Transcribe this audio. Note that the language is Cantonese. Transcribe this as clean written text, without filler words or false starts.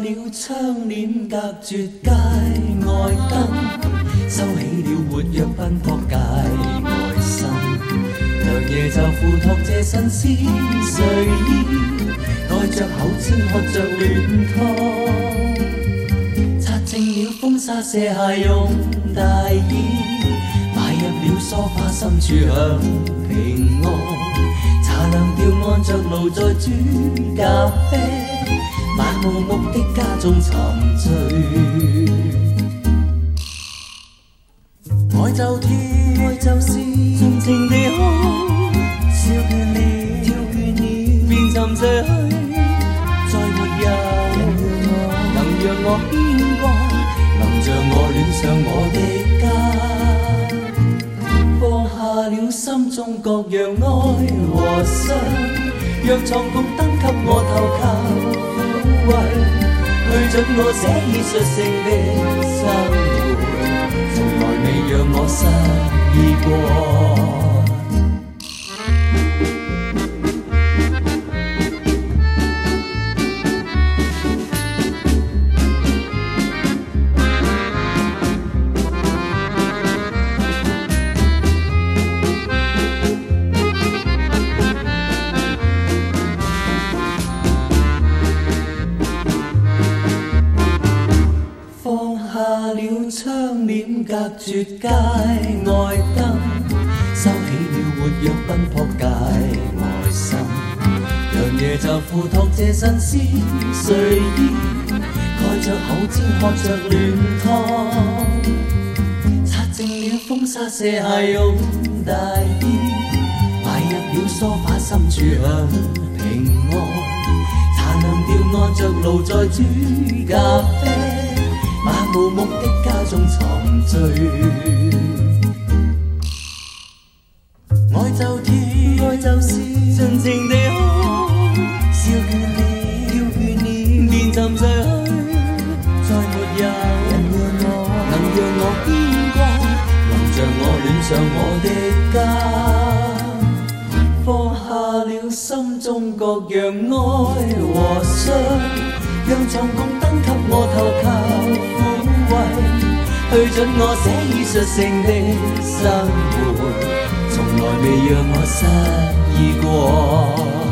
了窗帘，隔绝街外灯，收起了活跃奔波界外心。良夜就付托这身丝睡衣，盖着口尖喝着暖汤，擦净了风沙卸下用大衣，买入了梳化深处享平安，茶凉掉按着炉在煮咖啡，漫无目的家中沉醉。爱就跳，爱就是尽情地哭，笑倦了，跳倦了，便沉睡去。再没有人能让我牵挂，能像我戀上我的家。放下了心中各樣哀和傷，讓床共燈給我投靠撫慰，去盡我寫意述性的生活，從來未讓我失意過。下了窗簾，隔絕街外燈，收起了活躍奔波界外心。良夜就付托這身絲睡衣，蓋着口尖喝着暖湯，擦淨了風沙卸下用大衣，買入了梳化深處享平安，茶涼掉按着爐在煮咖啡，漫無目的家中沉醉。愛就跳，愛就是盡情地哭，笑倦了，跳倦了，便沉睡去。再沒有人能讓我牽掛，能像我戀上我的家。放下了心中各樣哀和傷，讓床共燈給我投靠，去盡我寫意述性的生活，從來未讓我失意過。